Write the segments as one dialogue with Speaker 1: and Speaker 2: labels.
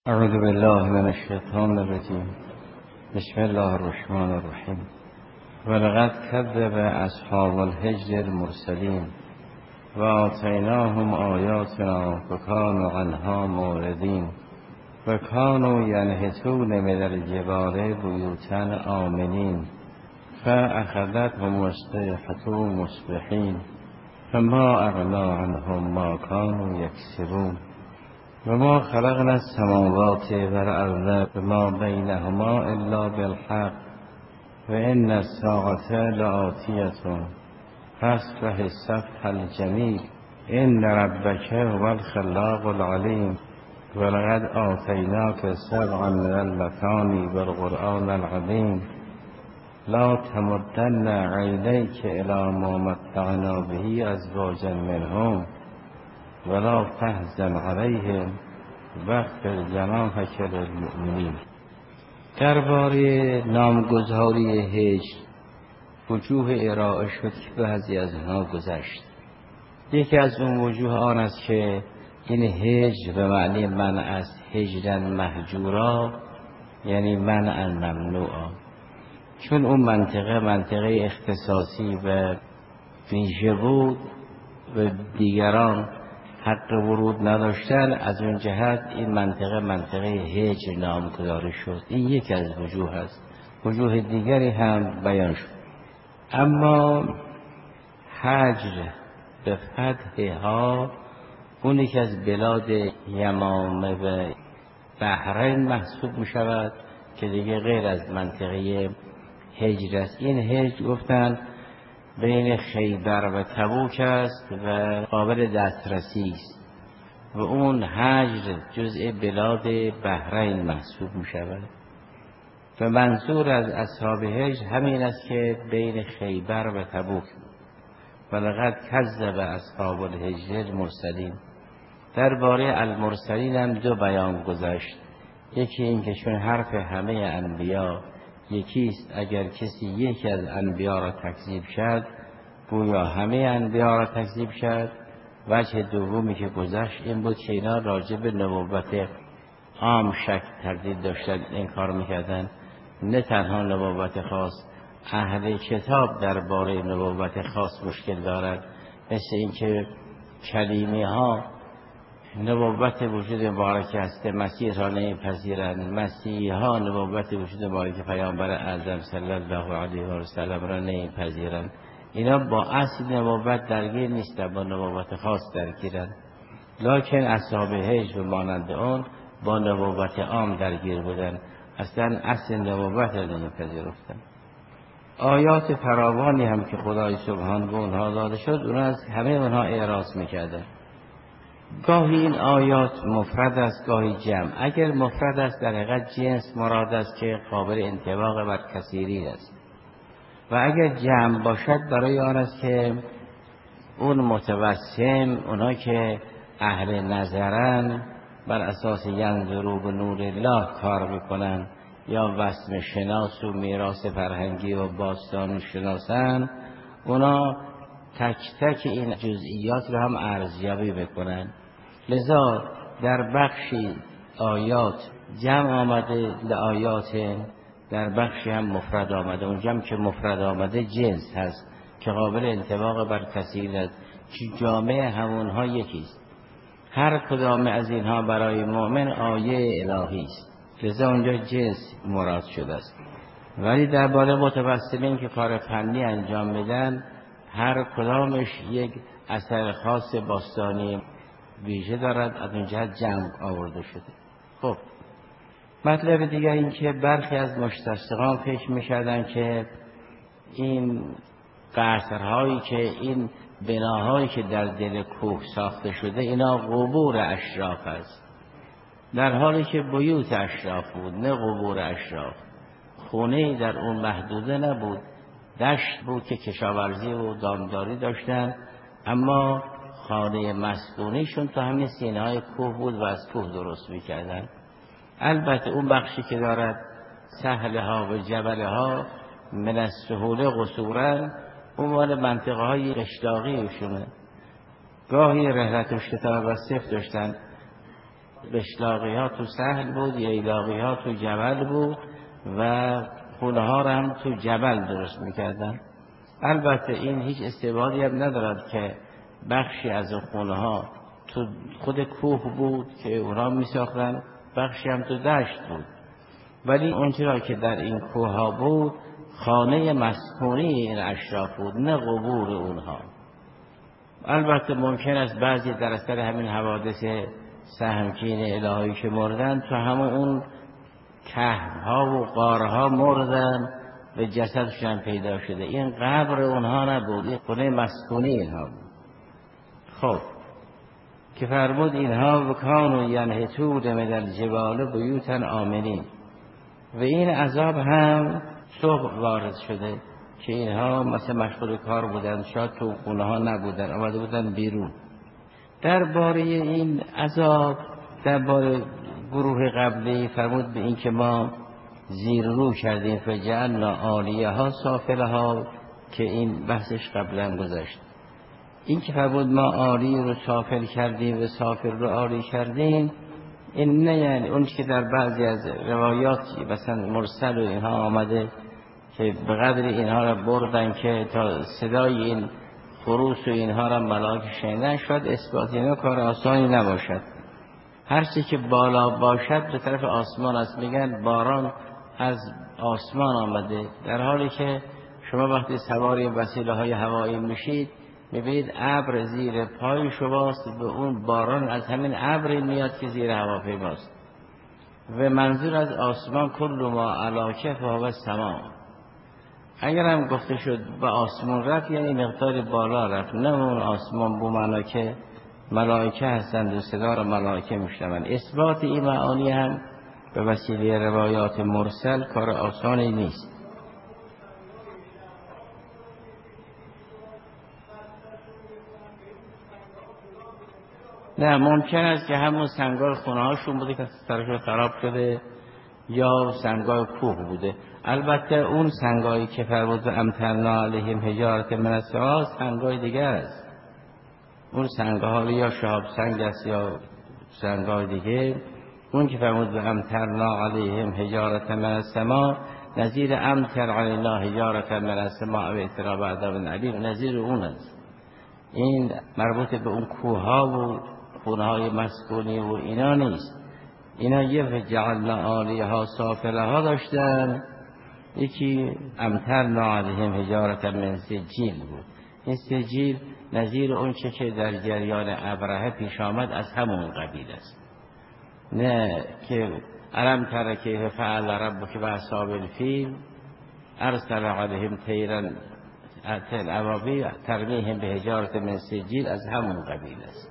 Speaker 1: اعوذ بالله من الشیطان الرجیم. بسم الله الرحمن الرحیم. ولقد کذب اصحاب الحجر المرسلین و آتیناهم آیاتنا فکانوا عنها معرضین و کانوا ینحتون من الجبال بیوتا آمنین فاخذتهم الصیحة مصبحین فما اغنی عنهم ما کانوا یکسبون و ما خلقنا السماوات والارض وما بینهما الا بالحق و ان الساعة لآتیة فاصفح الصفح الجمیل ان ربک هو الخلاق العلیم ولقد آتیناک سبعا من المثانی والقرآن العظیم لا تمدن عینیک الی ما متعنا به ازواجا منهم ولا تحزن علیهم واخفض جناحک للمؤمنین. درباره نامگذاری هجر وجوه ارائه شد که بعضی از اونها گذشت. یکی از اون وجوه آن است که این هجر به معنی منع است، هجرا مهجورا یعنی منع ممنوعا، چون اون منطقه اختصاصی و ویژه بود و دیگران حق ورود نداشتن، از اون جهت این منطقه هجر نامگذاری شد. این یکی از وجوه است. وجوه دیگری هم بیان شد. اما هجر به فتح ها اونی که از بلاد یمامه و بحرین محسوب می شود که دیگه غیر از منطقه هجر است. این هجر گفتن بین خیبر و تبوک است و قابل دسترسی است و اون هجر جزء بلاد بحرین محسوب می شود و منظور از اصحاب هجر همین است که بین خیبر و تبوک. ولقد کذب اصحاب الحجر المرسلین. درباره المرسلین هم دو بیان گذشت. یکی این که چون حرف همه انبیا یکیست، اگر کسی یکی از انبیا را تکذیب کرد گویا همه انبیا را تکذیب کرد. وجه دومی که گذشت این بود که اینا راجع به نبوت عام شک تردید داشتن، این کار میکردن، نه تنها نبوت خاص. اهل کتاب درباره نبوت خاص مشکل دارد، مثل این که کلیمه ها نبوت وجود مبارک است مسیح را نمیپذیرند، مسیحی ها نبوت وجود مبارک پیامبر اعظم صلی الله علیه و سلم را نمیپذیرند. اینا با اصل نبوت درگیر نیستند، با نبوت خاص درگیرند. لکن اصحاب هجر و مانند اون با نبوت عام درگیر بودند، اصلا اصل نبوت را نمیپذیرفتند. آیات فراوانی هم که خدای سبحان به اونها داده شد، اونها از همه اونها اعراض میکردند. گاهی این آیات مفرد است، گاهی جمع. اگر مفرد است در حقیقت جنس مراد است که قابل انطباق بر کثیرین است، و اگر جمع باشد برای آن است که اون متوسم، اونا که اهل نظرن، بر اساس ینظروا به نور الله کار میکنن یا وسم شناس و میراث فرهنگی و باستان شناسن، اونا تک تک این جزئیات رو هم ارزیابی بکنن. لذا در بخشی آیات جمع آمده لآیات، در بخشی هم مفرد آمده. اون جمع که مفرد آمده جنس هست که قابل انطباق بر کثیر است، که جامعه همونها یکیست. هر کدام از اینها برای مؤمن آیه الهی است، لذا اونجا جنس مراد شده است. ولی درباره متوسمین که کار فنی انجام میدن، هر کدامش یک اثر خاص باستانی ویژه دارد، از اون جهت جمع آورده شده. خب مطلب دیگه این که برخی از مستشرقان فکر می‌کردن که این قصرهایی که این بناهایی که در دل کوه ساخته شده اینا قبور اشراف است، در حالی که بیوت اشراف بود نه قبور اشراف. خونه در اون محدوده نبود، دشت بود که کشاورزی و دامداری داشتن، اما خانه مسکونیشون تا همین سینه‌های کوه بود و از کوه درست می‌کردن. البته اون بخشی که دارد سهله ها و جبله ها من السهوله قصورن، اون مال منطقه های قشلاقی ایشونه. گاهی رحلت و شتاب و صف داشتن. بشلاقی ها تو سهل بود، ییلاقی ها تو جبل بود و خونه ها رو هم تو جبل درست میکردن. البته این هیچ استعدادی هم ندارد که بخشی از خونه ها تو خود کوه بود که اونها میساختن، بخشی هم تو دشت بود، ولی اونچرا که در این کوه ها بود خانه مسکونی این اشراف بود، نه قبور اونها. البته ممکن است بعضی در اثر همین حوادث سهمگین الهی که مردن تو همون اون کهف‌ها و غارها مردن و جسدشون پیدا شده. این قبر اونها نبود، این خونه مسکونی اینها بود. خب که فرمود اینها وکانوا ینحتون من الجبال بیوتا آمنین، و این عذاب هم صبح وارد شده که اینها مثلا مشغول کار بودن، شاید تو خونه ها نبودن، آمده بودن بیرون. درباره این عذاب، درباره گروه قبلی فرمود به این که ما زیر رو کردیم فجعلنا عالیها سافلها، که این بحثش قبلا گذشت. این که فرمود ما عالی رو سافل کردیم و سافل رو عالی کردیم، این نه یعنی اون که در بعضی از روایات مثلا مرسل و اینها آمده که به قدر اینها را بردن که تا صدای این خروس و اینها را ملائکه شنیدن، شاید اثبات اینا کار آسانی نباشد. هر چی که بالا باشد به طرف آسمان است، میگن باران از آسمان آمده، در حالی که شما وقتی سواری وسیله های هوایی میشید میبینید ابر زیر پای شماست و اون باران از همین ابر میاد که زیر هواپیماست. و منظور از آسمان کل ما علاکه فهو السما. اگر هم گفته شد به آسمان رفت یعنی مقدار بالا رفت، نه اون آسمان بو معنا که ملائکه هستند و صدا را ملائکه میشنوند. اثبات این معانی هم به وسیله روایات مرسل کار آسانی نیست. نه ممکن است که همون سنگای خونه هاشون بوده که سرشون خراب شده یا سنگای کوه بوده. البته اون سنگایی که فرمود امطرنا علیهم حجارة من السماء سنگای دیگر است. اون سنگها یا شهاب سنگ است یا سنگای دیگه. اون که فرمود امطرنا علیهم حجارة من السماء نظیر امطر علینا حجارة من السماء و اعتراب عذاب علیم، نظیر اون است. این مربوط به اون کوه ها و خونه های مسکونی و اینا نیست. اینا یه جعلنا عالیها سافلها داشتن، یکی امطرنا علیهم حجارة من سجیل بود. این سجیل نظیر اون که در جریان ابرهه پیش آمد از همون قبیل است. نه که الم تر کیف فعل ربک باصحاب الفیل ارسل علیهم طیرا ابابیل ترمیهم بحجارة من سجیل، از همون قبیل است.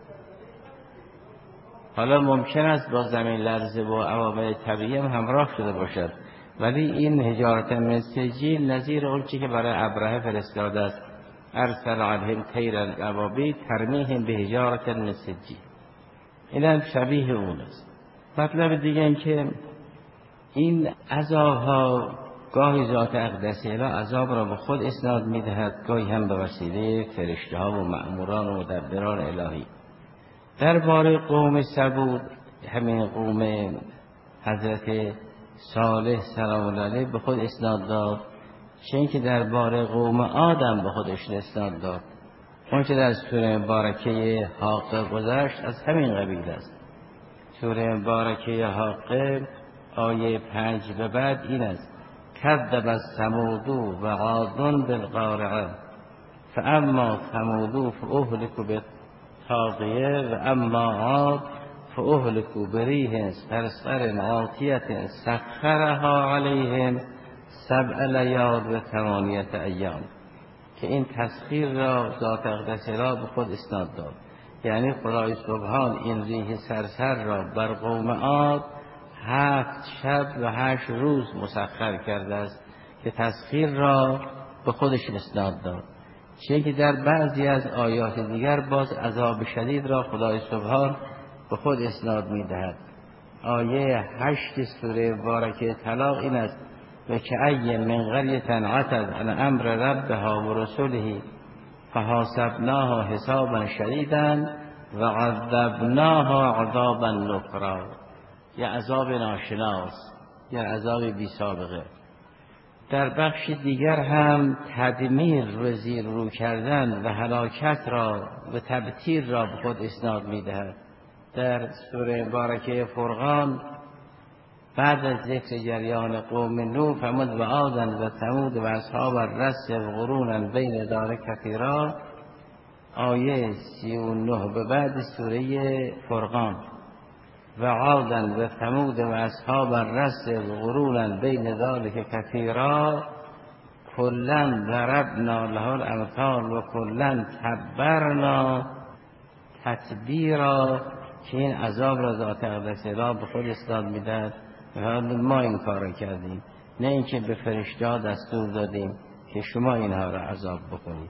Speaker 1: حالا ممکن است با زمین لرزه و عوامل طبیعی هم همراه شده باشد، ولی این حجارة من سجیل نظیر اون که برای ابرهه فرستاده است. ارسل علیهم طیرا ابابیل ترمیهم بحجارة من سجیل، این هم شبیه اون است. مطلب دیگه این که این عذاب ها گاهی ذات اقدس اله عذاب را به خود اسناد میدهد، گاهی هم به وسیله فرشته ها و مأموران و مدبران الهی. درباره قوم ثمود، همین قوم حضرت صالح سلام الله علیه به خود اسناد داد، چون که درباره قوم آدم به خودش اسناد داد. اون که در سوره مبارکه حاقه گذشت از همین قبیل است. سوره مبارکه حاقه آیه 5 به بعد این است: کذب ثمود و عاد بالقارعه فاما ثمود فاهلكوا بالطاغیه و اما عاد فاهلكوا بریح صرصر عاتیه سخرها علیهم 7 لیال و 8 ایام. که این تسخیر را ذات اقدس را به خود اسناد داد، یعنی خدای سبحان این ریح صرصر را بر قوم عاد 7 شب و 8 روز مسخر کرده است که تسخیر را به خودش اسناد داد. چون که در بعضی از آیات دیگر باز عذاب شدید را خدای سبحان به خود اسناد می‌دهد. آیه 8 سوره مبارکه طلاق این است: و کأی من قریة عتت عن امر ربها و رسله فحاسبناها حسابا شدیدا و عذبناها عذابا نکرا، یا عذاب ناشناس، یا عذاب بی سابقه. در بخش دیگر هم تدمیر و زیر رو کردن و هلاکت را و تبتیر را به خود اسناد می‌دهد. در سوره مبارکه فرقان بعد از ذکر جریان قوم نوح فرمود و عادا و ثمود و اصحاب الرس و قرونا بین ذلک کثیرا، آیه 39 به بعد سوره فرقان. و عادا و ثمود و اصحاب الرس و قرونا بین ذلک کثیرا کلا ضربنا له الامثال و کلا تبرنا تتبیرا، که این عذاب را ذات اقدس اله به خود اسناد میدهد. ما این کار را کردیم، نه اینکه به فرشته دستور دادیم که شما اینها را عذاب بکنید.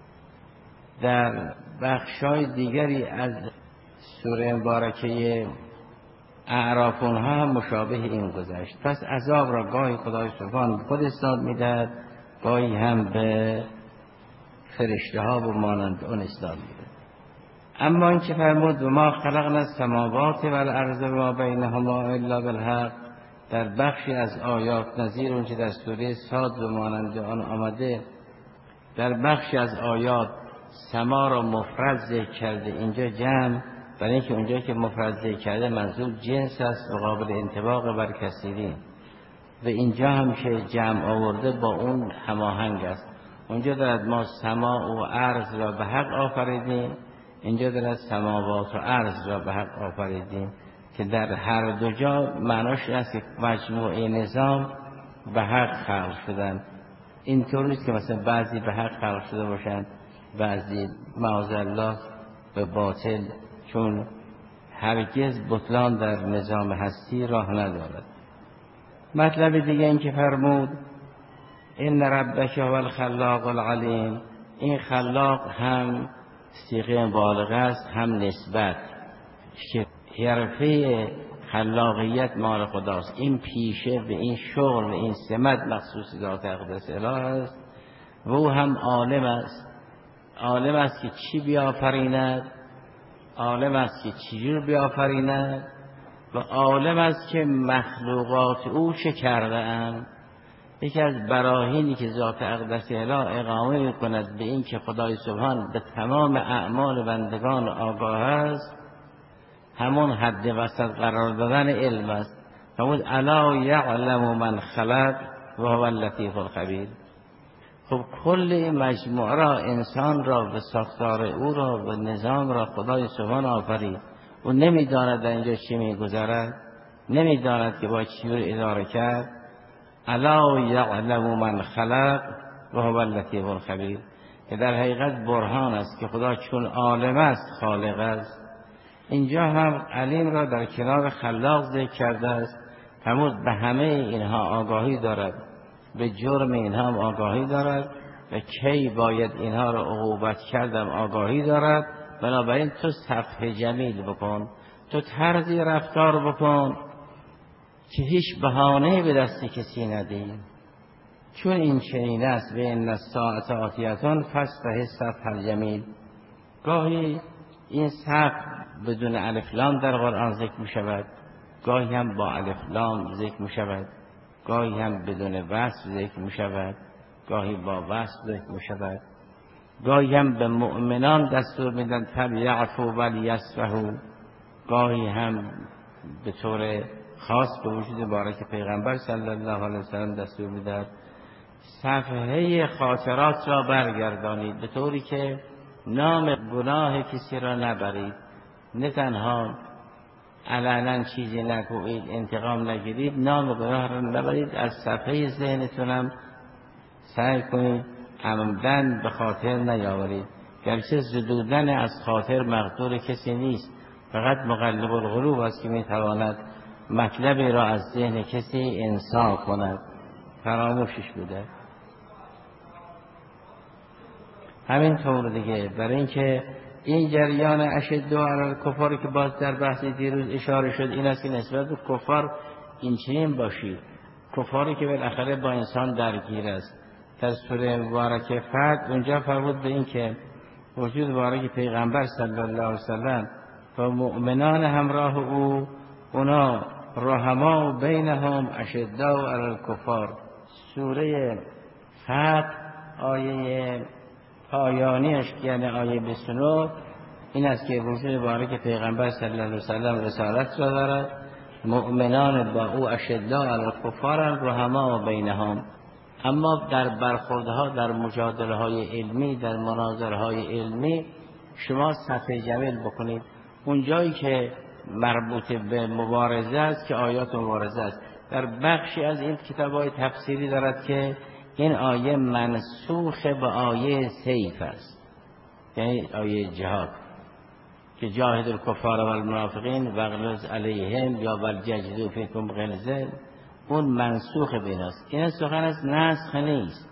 Speaker 1: در بخشای دیگری از سوره مبارکه اعراف اونها هم مشابه این گذشت. پس عذاب را گاهی خدای سبحان به خود اسناد میدهد، گاهی هم به فرشته ها و مانند اون اسناد میدهد. اما این که فرمود و ما خلقنا السماوات والارض و ما بینهما الا بالحق، در بخشی از آیات نظیر اون که در سوره صاد و مانند آن آمده، در بخشی از آیات سما را مفرد ذکر کرده، اینجا جمع، برای اینکه اونجا که مفرد ذکر کرده منظور جنس است و قابل انطباق بر کثیرین، و اینجا هم که جمع آورده با اون هماهنگ است. اونجا دارد ما سما و ارض را به حق آفریدیم، اینجا دارد سماوات و ارض را به حق آفریدیم، که در هر دو جا معناش است که مجموعه نظام به حق خلق شدن. اینطور نیست که مثلا بعضی به حق خلق شده باشند، بعضی معاذالله به باطل، چون هرگز بطلان در نظام هستی راه ندارد. مطلب دیگه این که فرمود ان ربک هو الخلاق العلیم، این خلاق هم صیغه مبالغه است، هم نسبت، که حرفه خلاقیت مال خداست. این پیشه به این شغل و این سمت مخصوص ذات اقدس اله است و او هم عالم است. عالم است که چی بیافریند، عالم است که چجور بیافریند، و عالم است که مخلوقات او چه کرده اند. یکی از براهینی که ذات اقدس اله اقامه میکند به این که خدای سبحان به تمام اعمال بندگان آگاه است، همون حد وسط قرار دادن علم است. فرمود الا یعلم من خلق و هو اللطیف الخبیر. خب کل این مجموعه را، انسان را و ساختار او را و نظام را خدای سبحان آفرید و نمیداند در اینجا چی میگذرد، نمیداند که با چیور اداره کرد. الا یعلم من خلق و هو اللطیف الخبیر، که در حقیقت برهان است که خدا چون عالم است خالق است. اینجا هم علیم را در کنار خلاق ذکر کرده است. فرمود به همه اینها آگاهی دارد، به جرم اینها هم آگاهی دارد و کی باید اینها را عقوبت کردم آگاهی دارد. بنابراین تو صفح جمیل بکن، تو طرزی رفتار بکن که هیچ بهانه‌ای به دست کسی ندهی، چون این چنین است و ان الساعة آتیة فاصفح الصفح الجمیل. گاهی این صفح بدون الف لام در قرآن ذکر می شود، گاهی هم با الف لام ذکر می شود، گاهی هم بدون وصف ذکر می شود، گاهی با وصف ذکر می شود. گاهی هم به مؤمنان دستور میدن فلیعفوا ولیصفحوا، گاهی هم به طور خاص به وجود مبارک پیغمبر صلی الله علیه وسلم دستور میدهد صفحه خاطرات را برگردانید، به طوری که نام گناه کسی را نبرید، نه تنها علنا چیزی نگویید، انتقام نگیرید، نام گناه را نبرید، از صفحه ذهنتونم سعی کنید عمدن به خاطر نیاورید. گرچه زدودن از خاطر مقدور کسی نیست، فقط مقلب القلوب است که میتواند مطلبی را از ذهن کسی انسا کند، فراموشش بوده. همین طور دیگه، برای اینکه این جریان اشد علی الکفار که باز در بحث دیروز اشاره شد، این است که نسبت به کفار این چنین باشید، کفاری که بالاخره با انسان درگیر است. در سوره مبارکه فتح اونجا فرمود به این که وجود مبارک پیغمبر صلی الله علیه وسلم و مؤمنان همراه او اونا رحما بینهم اشداء علی الکفار. سوره فتح آیه پایانیش یعنی آیه 29 این است که وجود بارک پیغمبر صلی الله علیه و سلم رسالت را دارد. مؤمنان با او اشداء علی الکفار رحما بینهم. اما در برخوردها، در مجادله های علمی، در مناظره های علمی شما صفحه جمیل بکنید. اون جایی که مربوط به مبارزه است که آیات مبارزه است. در بخشی از این کتاب‌های تفسیری دارد که این آیه منسوخ به آیه سیف است، یعنی آیه جهاد که جاهد الکفار و المنافقین واغلظ علیهم یا ولجدوا فیکم غلظه، اون منسوخ به ایناست. این سخن از نسخ نیست.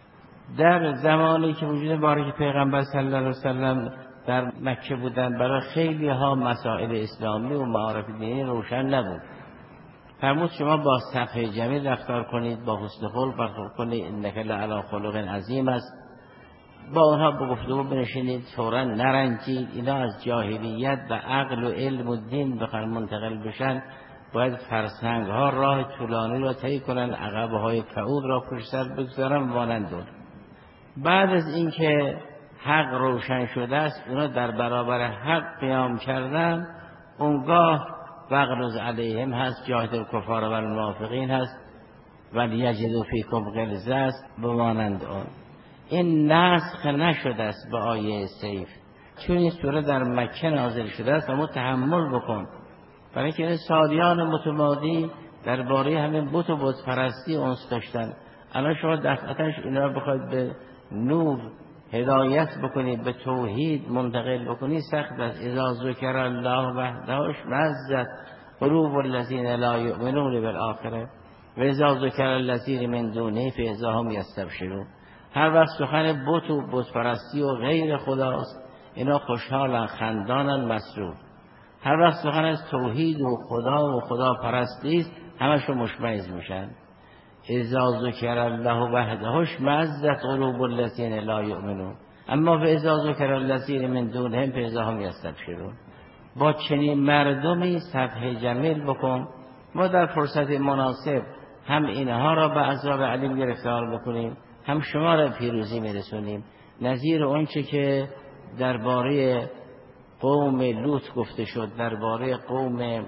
Speaker 1: در زمانی که وجود بارک پیغمبر صلی الله علیه و سلم در مکه بودن برای خیلی ها مسائل اسلامی و معارف دینی روشن نبود. فرمود شما با صفحه جمیل رفتار کنید، با حسن خلق برخورد کنید، انک لعلی خلق عظیم است. با اونها به گفتگو بنشینید، فوراً نرنجید. اینا از جاهلیت و عقل و علم و دین بخوان منتقل بشن باید فرسنگ ها راه طولانی را طی کنن، عقبه های کعود را پشت سر بگذارن مانند اون. بعد از اینکه حق روشن شده است اونا در برابر حق قیام کردن، اونگاه واغلظ علیهم هست، جاهد الکفار و المنافقین هست، ولیجدوا فیکم غلظه است بمانند اون. این نسخ نشده است به آیه سیف، چون این سوره در مکه نازل شده است و ما تحمل بکن. برای اینکه سالیان متمادی درباره همین بت و بت پرستی انس داشتن. الان شما دفعتاش اینا بخواید به نور هدایت بکنید، به توحید منتقل بکنید سخت است. اذا ذکر الله وحده اشمئزت قلوب الذین لا یؤمنون بالآخرة و اذا ذکر الذین من دونه فاذا هم یستبشرون. هر وقت سخن بت و بت پرستی و غیر خداست اینا خوشحالن، خندانن، مسرور. هر وقت سخن از توحید و خدا پرستی است همشون مشمئز میشن. اذا ذکر الله وحده اشمئزت قلوب الذین لا یؤمنون اما اذا ذکر الذین من دونهم فاذا هم یستبشرون. با چنین مردمی صفحه جمیل بکن. ما در فرصت مناسب هم اینها را به عذاب علیم گرفتار بکنیم، هم شما را پیروزی میرسونیم. نظیر اونچه که درباره قوم لوط گفته شد، درباره قوم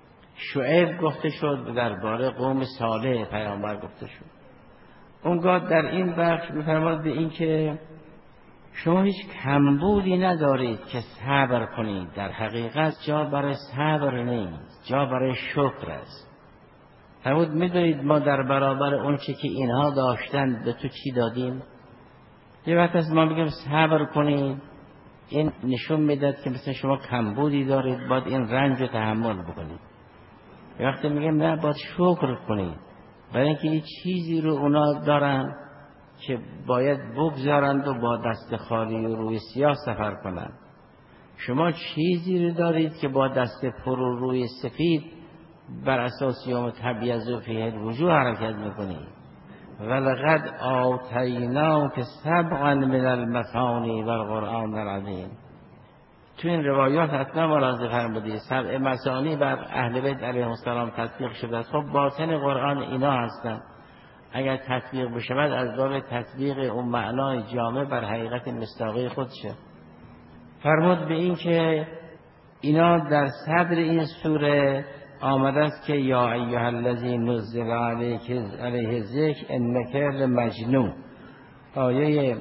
Speaker 1: شعیب گفته شد و درباره قوم صالح پیامبر گفته شد. اونگاه در این بخش می‌فرماید به این که شما هیچ کمبودی ندارید که صبر کنید. در حقیقت جا برای صبر نیست، جا برای شکر است. فرمود می‌دونید ما در برابر اون چی که اینها داشتن به تو چی دادیم؟ یه وقت از ما میگیم صبر کنید، این نشون میداد که مثلا شما کمبودی دارید، باید این رنج رو تحمل بکنید. یه وقت میگیم نه، باید شکر کنید، برای اینکه این چیزی رو اونا دارن که باید بگذارند و با دست خالی و روی سیاه سفر کنند. شما چیزی رو دارید که با دست پر و روی سفید بر اساس یوم تبیض فیه الوجوه حرکت میکنید. ولقد آتیناک سبعا من المثانی والقرآن العظیم. تو این روایات حتما ملاحظه فرمودید سبع مثانی بر اهل بیت علیهم السلام تطبیق شده است. خب باطن قرآن اینا هستند. اگر تطبیق بشود از باب تطبیق اون معنای جامع بر حقیقت مصداقی خودشه. فرمود به این که اینا در صدر این سوره آمده است که یا ایها الذی نزل علیه الذکر انک لمجنون. آیه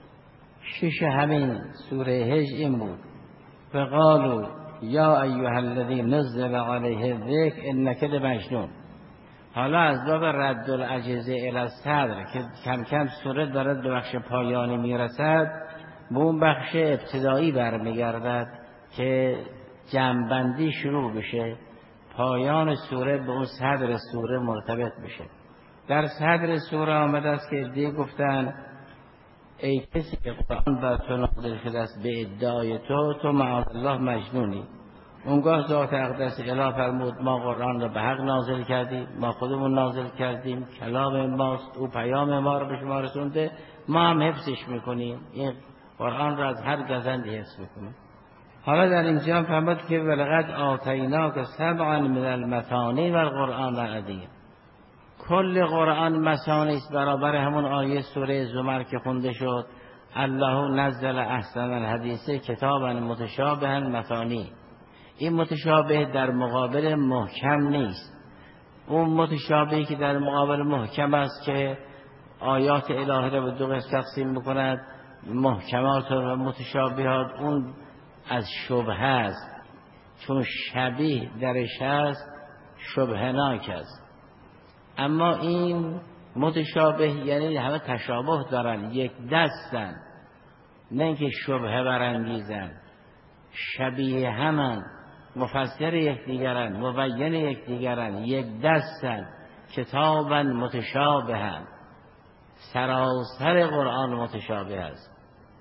Speaker 1: 6 همین سوره هجر این بود. فقالوا یا ایها الذی نزل علیه الذکر انک لمجنون. حالا از باب رد العجزه الی الصدر که کم کم سوره دارد به بخش پایانی میرسد، به اون بخش ابتدایی برمیگردد که جمع‌بندی شروع بشه، پایان سوره به اون صدر سوره مرتبط بشه. در صدر سوره آمده است که ادعی گفتن ای کسی که قرآن بر تو نازل شده است به ادعای تو معاذ الله مجنونی. اونگاه ذات اقدس اله فرمود ما قرآن را به حق نازل کردیم، ما خودمون نازل کردیم، کلام ماست، او پیام ما رو به شما رسونده، ما هم حفظش میکنیم. این قرآن را از هر گزندی حفظ میکنیم. حالا در اینجا فرمود که ولقد آتیناک سبعا من المثانی و القرآن العظیم. کل قرآن مثانی است، برابر همون آیه سوره زمر که خونده شد الله نزل احسن الحدیث کتابا متشابها مثانی. این متشابه در مقابل محکم نیست. اون متشابهی که در مقابل محکم است که آیات الهی را به دو قسم تقسیم می‌کند، محکمات و متشابهات، اون از شبهه است، چون شبیه درش هست شبهناک است. اما این متشابه یعنی همه تشابه دارن، یک دستن، نه اینکه شبهه برانگیزن، شبیه همن، مفسر یکدیگرن، مبین یکدیگرن، یک دستن، کتابا متشابهن. سراسر قرآن متشابه است.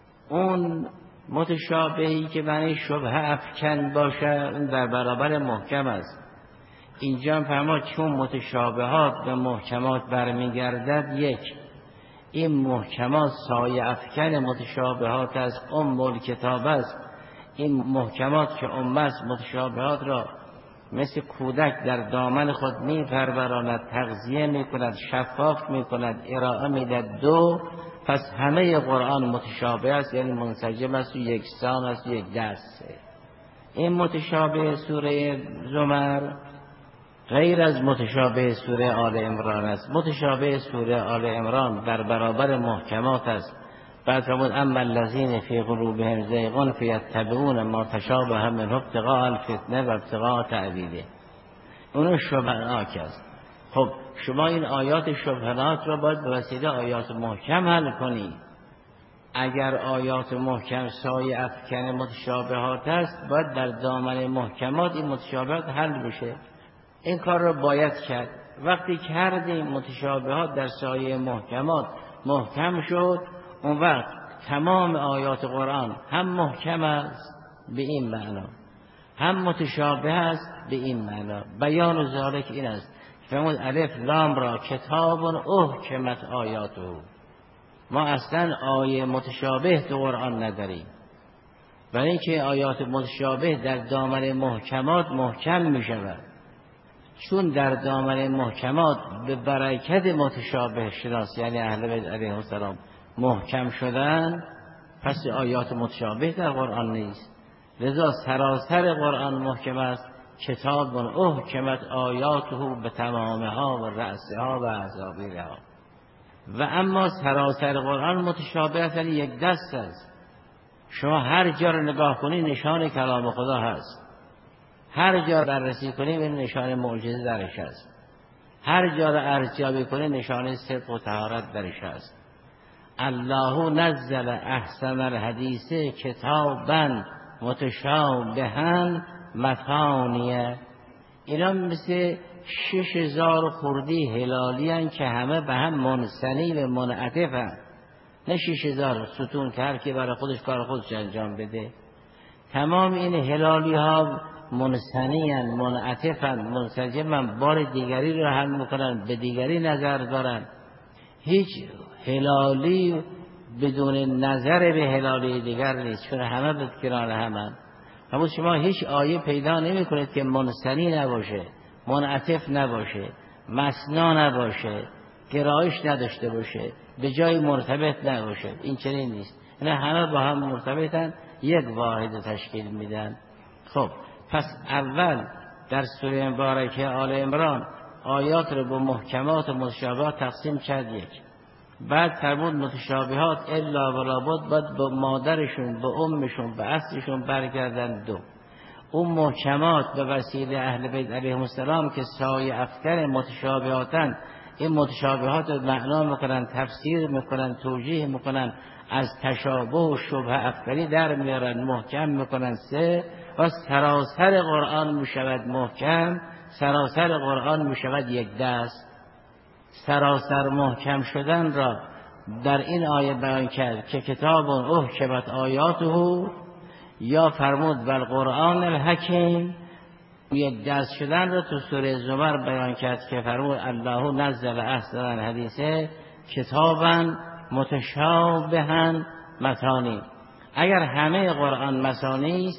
Speaker 1: اون متشابهی که معنی شبهه افکن باشه اون در برابر محکم است. اینجا هم فرمود چون متشابهات به محکمات برمیگردد، یک، این محکمات سایه افکن متشابهات از کتاب است. این محکمات که است متشابهات را مثل کودک در دامن خود می پروراند، تغذیه می کند، شفاف می کند، ارائه می دهد. دو، پس همه قرآن متشابه است، یعنی منسجم است و یکسان است و یک دسته. این متشابه سوره زمر غیر از متشابه سوره آل عمران است. متشابه سوره آل عمران در برابر محکمات است. بعد فرمود اما الذین فی قلوبهم زیغ فیتبعون ما تشابه منه ابتغاء الفتنه و ابتغاء تأویله. اون شبهناک است. خب شما این آیات شبهناک را باید به وسیله آیات محکم حل کنید. اگر آیات محکم سایه افکن متشابهات است، باید در دامن محکمات این متشابهات حل بشه. این کار را باید کرد. وقتی کردیم متشابهات در سایه محکمات محکم شد، اون وقت تمام آیات قرآن هم محکم است به این معنا، هم متشابه است به این معنا. بیان ذالک این است فرمود الف لام را کتاب احکمت آیاته. ما اصلا آیه متشابه تو قرآن نداریم، برای اینکه آیات متشابه در دامن محکمات محکم می شود. چون در دامن محکمات به برکت متشابه شناس یعنی اهل بیت علیهم السلام محکم شدن، پس آیات متشابه در قرآن نیست. لذا سراسر قرآن محکم است. کتاب احکمت آیاته به تمامها و رأسها و اعضابها. و اما سراسر قرآن متشابه است، یعنی یک دست است. شما هر جا رو نگاه کنید نشان کلام خدا هست، هر جا بررسی کنید این نشان معجزه درش است، هر جا رو ارزیابی کنید نشان صدق و طهارت درش است. الله نزل احسن الحدیث کتابا متشابها مثانیه. اینا مثل 6000 خردی هلالی هن که همه به هم منثنی و منعطف هن. نه 6000 ستون که هر کی برای خودش کار خودش انجام بده. تمام این هلالی ها منثنی هن، منعطف هن، منسجم هن، بار دیگری رو حل میکنن، به دیگری نظر دارن. هیچ هلالی بدون نظر به هلالی دیگر نیست، چون همه به کنار همن. اما شما هیچ آیه پیدا نمی کنید که منثنی نباشه، منعطف نباشه، مثنا نباشه، گرایش نداشته باشه، به جای مرتبط نباشه. این چنین نیست. اینا همه با هم مرتبطن، یک واحد تشکیل میدن. خب پس اول در سوره مبارکه آل عمران آیات رو با محکمات و متشابهات تقسیم کرد یک. بعد فرمود متشابهات الا ولا بد باید به مادرشون، به امشون، به اصلشون برگردن. دو، اون محکمات به وسیله اهل بیت علیهم السلام که سایه افکن متشابهاتن، این متشابهات رو معنا میکنن، تفسیر میکنن، توجیه میکنن، از تشابه و شبهه افکنی در میارن، محکم میکنن. سه، و سراسر قرآن میشود محکم، سراسر قرآن میشود یک دست. سراسر محکم شدن را در این آیه بیان کرد که کتاب احکمت آیاته، یا فرمود والقرآن الحکیم. یک دست شدن را تو سوره زمر بیان کرد که فرمود الله نزل احسن الحدیث کتابا متشابها مثانی. اگر همه قرآن مثانی است،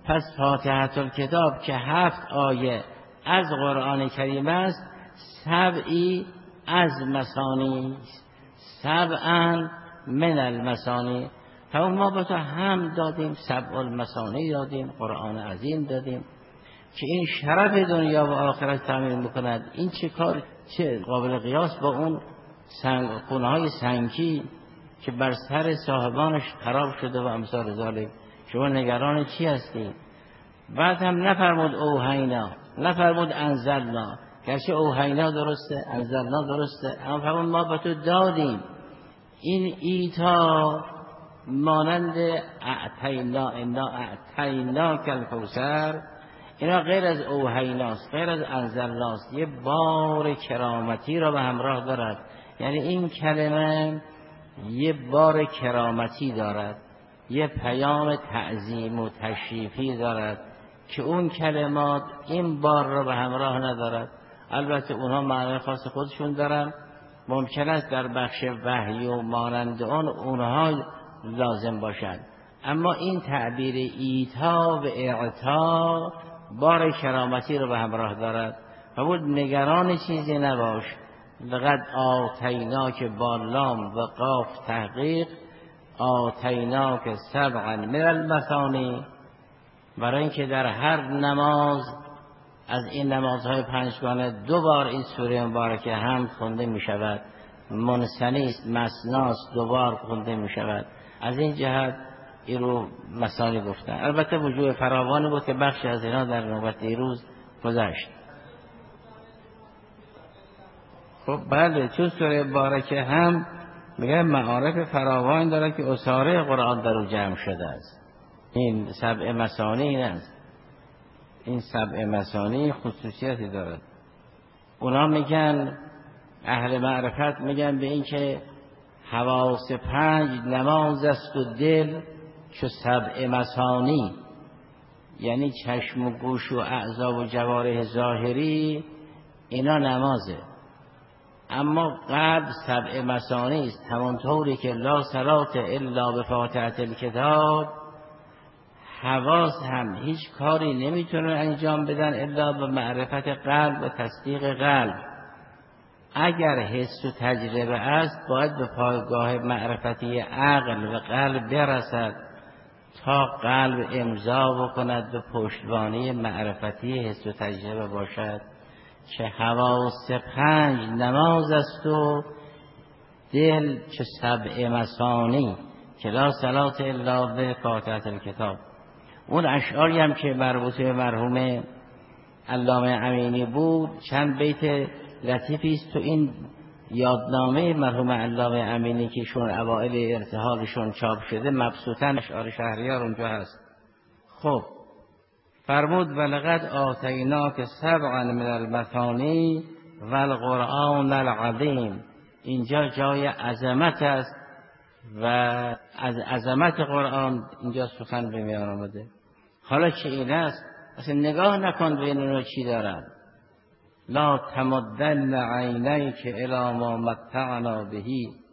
Speaker 1: پس فاتحه الکتاب که 7 آیه از قرآن کریم است، 7 از مثانی، 7 من المثانی. ما به تو هم دادیم، 7 المثانی دادیم، قرآن عظیم دادیم که این شرف دنیا و آخرت تامین میکند. این چه کار، چه قابل قیاس با اون خونه‌های سنگی که بر سر صاحبانش خراب شده و امثال ذالک. شما نگران چی هستی؟ بعد هم نفرمود اوحینا، نفرمود انزلنا، گرچه اوحینا درسته، انزلنا درسته، اما فرمود ما به تو دادیم. این ایتا مانند اعطینا، انا اعطینا کالکوثر، اینا غیر از اوحیناست، غیر از انزلناست، یه بار کرامتی را به همراه دارد. یعنی این کلمه یه بار کرامتی دارد، یه پیام تعظیم و تشریفی دارد که اون کلمات این بار را به همراه ندارد. البته اونها معنی خاص خودشون دارن، ممکن است در بخش وحی و مانند اونها لازم باشد، اما این تعبیر ایتا و اعطا بار کرامتی رو به همراه دارد. و بود نگران چیزی نباش. لقد آتینا که با لام و قاف تحقیق، آتینا که 7 من المثانی، برای اینکه در هر نماز از این نمازهای 5گانه 2 بار این سوره مبارکه هم خونده می شود. منثنی است، مثناست، 2 بار خونده می شود. از این جهت این رو مثالی گفتن. البته وجوه فراوانی بود که بخشی از اینا در نوبت دیروز گذشت. خب بله، چون سوره مبارکه هم میگه معارف فراوان داره که اساره قرآن در او جمع شده است. این 7 مثانی این است. این 7 مثانی خصوصیتی دارد. اونا میگن، اهل معرفت میگن به این که حواس 5 نماز است و دل چو 7 مثانی، یعنی چشم و گوش و اعضا و جوارح ظاهری اینا نمازه، اما قلب 7 مثانی است. همانطوری که لا صلاة الا بفاتحة الکتاب، حواس هم هیچ کاری نمیتونن انجام بدن الا به معرفت قلب و تصدیق قلب. اگر حس و تجربه است باید به پایگاه معرفتی عقل و قلب برسد تا قلب امضا بکند به پشتوانه معرفتی حس و تجربه باشد که حواس 5 نماز است و دل چه 7 مثانی که لا صلاة الا بفاتحة الکتاب. اون اشعاری هم که مربوط به مرحوم علامه امینی بود، چند بیت لطیفی است تو این یادنامه مرحوم علامه امینی که شون اوائل ارتحالشون چاپ شده، مبسوطاً اشعار شهریار اونجا هست. خب فرمود ولقد آتیناک 7 من المثانی و القرآن العظیم. اینجا جای عظمت است و از عظمت قرآن اینجا سخن به میان آمده. حالا که این است، اصلا نگاه نکن به اینو چی دارن. لا تمدن عینیک الی ما متعنا به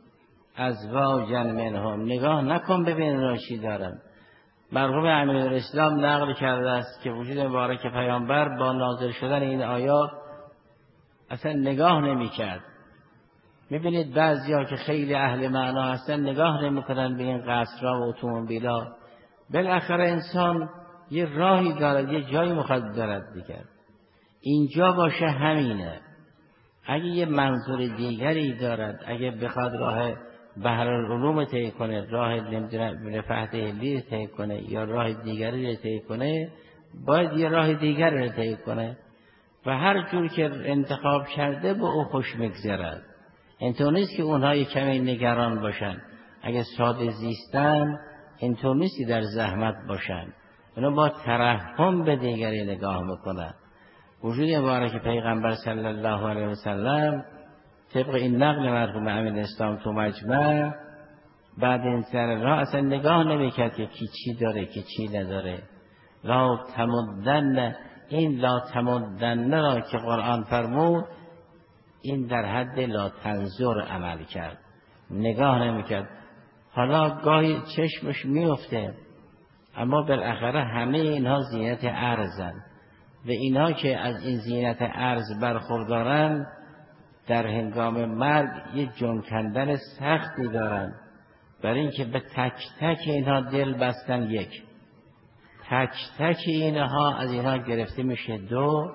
Speaker 1: ازواجا منهم، نگاه نکن ببین اینا چی دارن. مرحوم امیرالاسلام نقل کرده است که وجود مبارک پیامبر با نازل شدن این آیات اصلا نگاه نمی کرد. میبینید بعضیا که خیلی اهل معنا هستن نگاه نمیکنن به این قصرها و اتومبیلا. بالاخره انسان یه راهی دارد، یه جایی مخاطب دارد دیگر، اینجا باشه همینه. اگه یه منظور دیگری دارد، اگه بخواد راه بحرالعلوم طی کنه، راه نمیدونم فهد هلی طی کنه یا راه دیگری طی کنه، باید یه راه دیگری طی کنه و هر جور که انتخاب کرده به او خوش میگذرد. اینطور نیست که اونها یک کمی نگران باشن. اگه ساده زیستن اینطور نیست که در زحمت باشن. اونا با ترحم به دیگری نگاه میکنن. وجود مبارک پیغمبر صلی الله علیه و سلم طبق این نقل مرحوم امیرالاسلام تو مجمع، بعد این سر راه اصلا نگاه نمیکرد که کی چی داره کی چی نداره. لا تمدن، این لا تمدن را که قرآن فرمود این در حد لا تنظر عمل کرد، نگاه نمیکرد. حالا گاهی چشمش میفته اما بالاخره همه اینها زینت ارزن و اینها که از این زینت ارز برخوردارن در هنگام مرگ یه جنکندن سختی دارن، برای اینکه به تک تک اینها دل بستن، یک تک تک اینها از اینها گرفته میشه، دو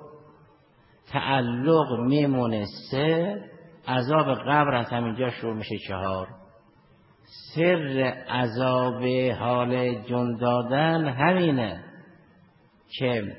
Speaker 1: تعلق میمونه، سه عذاب قبر از همینجا شروع میشه، چهار سر عذاب حال جون دادن همینه که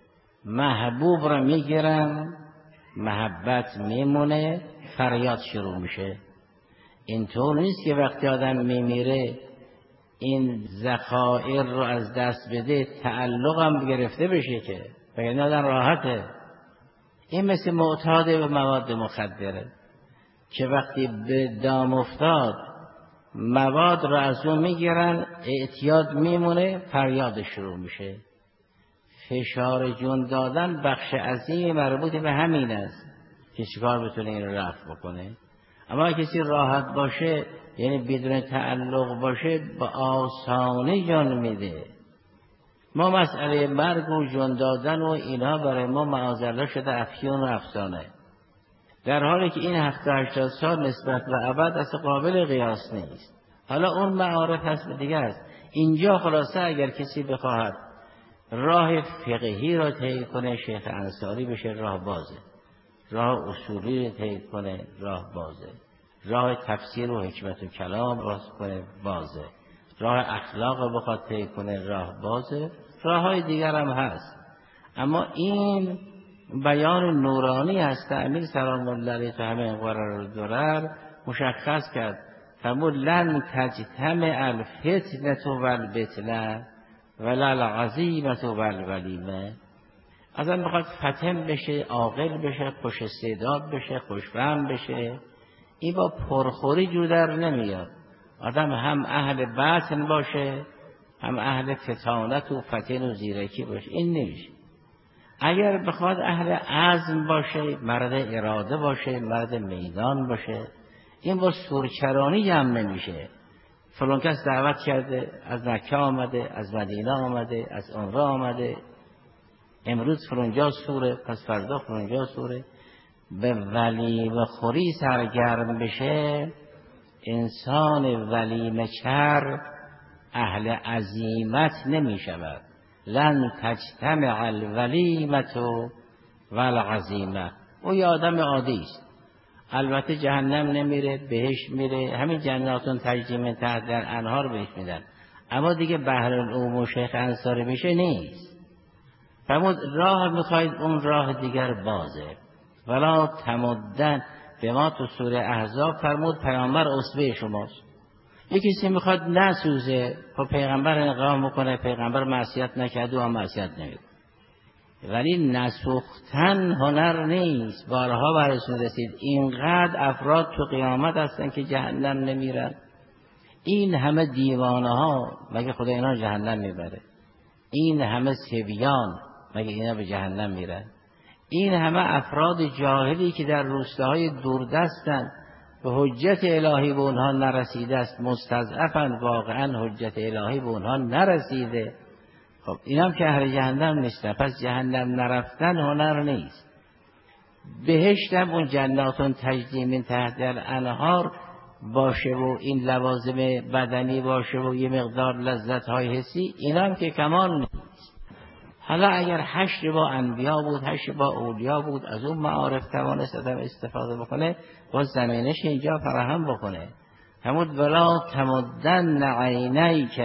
Speaker 1: محبوب را میگیرن، محبت میمونه، فریاد شروع میشه. اینطور نیست که وقتی آدم میمیره این ذخایر رو از دست بده تعلق هم گرفته بشه، که بگه آدم راحته. این مثل معتاد به مواد مخدره که وقتی به دام افتاد مواد رو از اون میگیرن، اعتیاد میمونه، فریاد شروع میشه. فشار جون دادن بخش عظیمی مربوط به همین است که چیکار بتونه این رو رفع بکنه. اما کسی راحت باشه، یعنی بدون تعلق باشه، با آسانی جان میده. ما مسئله مرگ و جان دادن و اینا برای ما معاذالله شده افیون و افسانه، در حالی که این 70-80 سال نسبت به ابد اصلا قابل قیاس نیست. حالا اون معارف هست دیگه است. اینجا خلاصه اگر کسی بخواهد راه فقهی را طی کنه، شیخ انصاری بشه، راه بازه. راه اصولی را طی کنه، راه بازه. راه تفسیر و حکمت و کلام باز کنه، بازه. راه اخلاق بخواد طی کنه، راه بازه. راه های دیگر هم هست، اما این بیان نورانی است. امیر سلام الله علیه تو همه قرار درر مشخص کرد، فرمود لن تجتمع الفتنه والبتنه ولا العزیمه والولیمه. آدم بخواد فتن بشه، عاقل بشه، خوش استعداد بشه، خوشفهم بشه، این با پرخوری جور در نمیاد. آدم هم اهل باطن باشه، هم اهل فتانت و فتن و زیرکی باشه، این نمیشه. اگر بخواد اهل عزم باشه، مرد اراده باشه، مرد میدان باشه، این با سورچرانی هم نمیشه. فلان کس دعوت کرده، از مکه آمده، از مدینه آمده، از عمره آمده، امروز فلانجا سوره، پس فردا فلانجا سوره، به ولیمه خوری سرگرم بشه. انسان ولیمه چر اهل عزیمت نمی شود. لن تجتمع الولیمه والعزیمه. او یه آدم عادی است، البته جهنم نمیره، بهش میره، همین جناتون تجری من تحت الانهار بهش میدن، اما دیگه بحر العلوم و شیخ انصاری میشه نیست. فرمود راه میخواید، اون راه دیگر بازه. ولا تمدن به ما تو سوره احزاب فرمود پیامبر اسوه شماست. یکی کسی میخواد نسوزه، خب پیغمبر انقام میکنه، پیغمبر معصیت نکرده و معصیت نمیکنه. ولی نسوختن هنر نیست. بارها براتون رسید اینقدر افراد تو قیامت هستن که جهنم نمیرن. این همه دیوانه ها مگه خدا اینا جهنم میبره؟ این همه سبیان مگه اینا به جهنم میرن؟ این همه افراد جاهلی که در روستاهای دوردستن، به حجت الهی به اونها نرسیده است، مستضعفن، واقعا حجت الهی به اونها نرسیده. خب اینم که اهل جهنم نیستن، پس جهنم نرفتن هنر نیست. بهشتم اون جناتون تجری من تحت الانهار باشه و این لوازم بدنی باشه و یه مقدار لذت های حسی، اینم که کمال نیست. حالا اگر حشر با انبیا بود، حشر با اولیا بود، از اون معارف توانست آدم استفاده بکنه، باز زمینش اینجا فراهم بکنه. همون ولا تمدن عینیک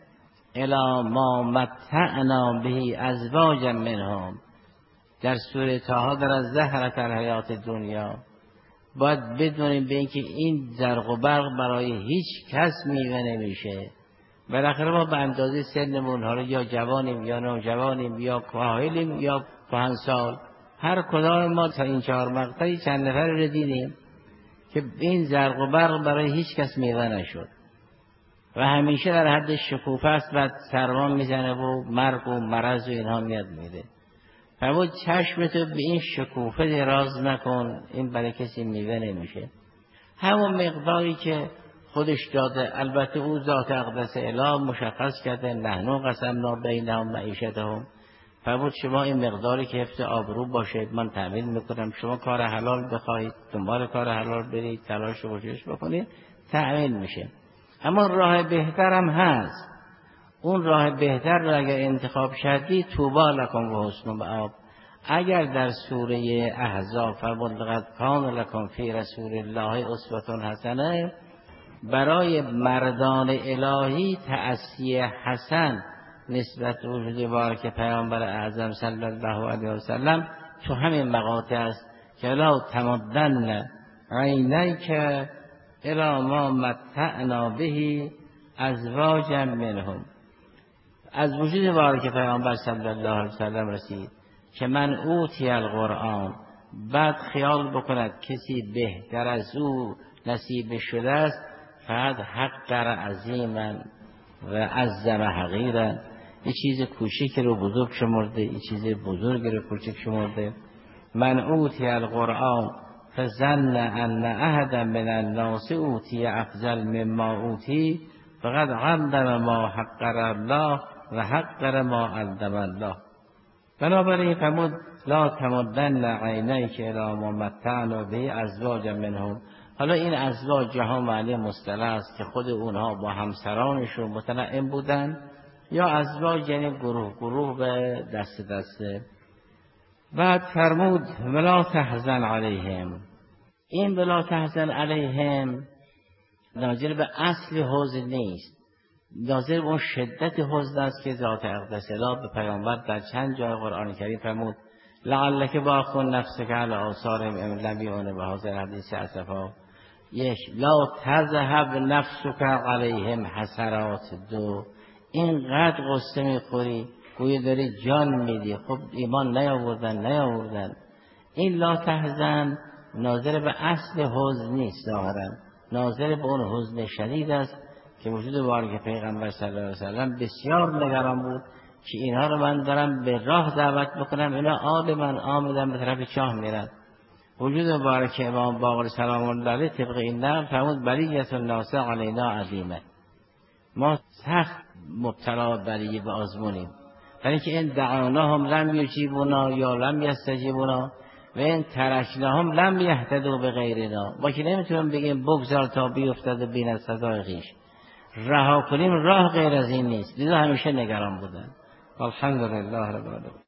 Speaker 1: الی ما متعنا به ازواجا منهم، در سوره طه در از زهرة الحیات دنیا. باید بدونیم به اینکه این زرق و برق برای هیچ کس میوه نمیشه. بالاخره ما به اندازه سنمون، حالا یا جوانیم یا نوجوانیم یا کاهلیم یا کهنسال، هر کدام ما تا این 4 مقطعی چند نفر رو دیدیم که این زرق و برق برای هیچ کس میوه نشد و همیشه در حد شکوفه است و سرما میزنه و مرگ و مرض و اینها میاد میده. فرمود چشمتو به این شکوفه دراز نکن، این برای کسی میوه نمیشه. همون مقداری که خودش داده. البته او ذات اقدس اله مشخص کرده نحن قسمنا بینهم معیشتهم، فرمود شما این مقداری که حفظ آبرو باشه من تأمین میکنم، شما کار حلال بخواهید دنبال کار حلال برید تلاش و کوشش بکنید تأمین میشه. اما راه بهترم هست، اون راه بهتر رو اگر انتخاب شدی طوبی لکم و حسن مآب. اگر در سوره احزاب فرمود لقد کان لکم فی رسول الله اسوة حسنه، برای مردان الهی تأسی حسن نسبت به وجود بارک پیامبر اعظم صلی الله علیه و سلم تو همین مقاطع است که لا تمدن عینیک الی ما متعنا به ازواجا منهم. از وجود بارک پیامبر صلی الله علیه و سلم رسید که من اوتی القرآن، بعد خیال بکند کسی بهتر از او نصیب شده است، فقط حقر عظیما و عظم حقیرا، یه چیز کوچیک رو بزرگ شمرده، یه چیز بزرگ رو کوچک شمرده. من اوتی القرآن فظن ان احدا من الناس اوتی افضل مما اوتی فقد قدم ما حقر الله و حقر ما علم الله. بنابراین فرمود لا تمدن عینیک الی ما متعنا به ازواج منهم. حالا این ازواج جهان معنی مصطلح است که خود اونها با همسرانشون متنعم بودن، یا ازواج یعنی گروه به دست دسته. بعد فرمود ولا تحزن علیهم. این ولا تحزن علیهم ناظر به اصل حزن نیست، ناظر به اون شدت حزن است که ذات اقدس اله به پیامبر در چند جای قرآن کریم فرمود لعلک باخ نفسک علی آثارهم ان لم یؤمنوا بهذا الحدیث اسفا. یک لا تذهب نفسک علیهم حسرات. دو اینقدر قصه میخوری گویا داری جان میدی، خب ایمان نیاوردن. این لا تحزن ناظر به اصل حزن نیست، ظاهرا ناظر به اون حزن شدید است که وجود بارک پیغمبر صلی الله علیه وسلم بسیار نگران بود که اینها رو من دارم به راه دعوت بکنم، اینا آب من آمدن به طرف چاه میرن. وجود بارک امام باقر سلام الله علیه طبق این نقل فرمود بلیت الناس علینا عظیمه، ما سخت مبتلا بلیه و آزمونیم، برای که این دعاناهم لم یجیبونا یا لم یستجیبونا و این ترکناهم لم یهتدوا به غیرنا. ما که نمیتونم بگیم بگذار تا بیفتد و بین از سزای خویش، رها کنیم راه غیر از این نیست. دیدو همیشه نگران بودن. الحمدلله رب العالمین.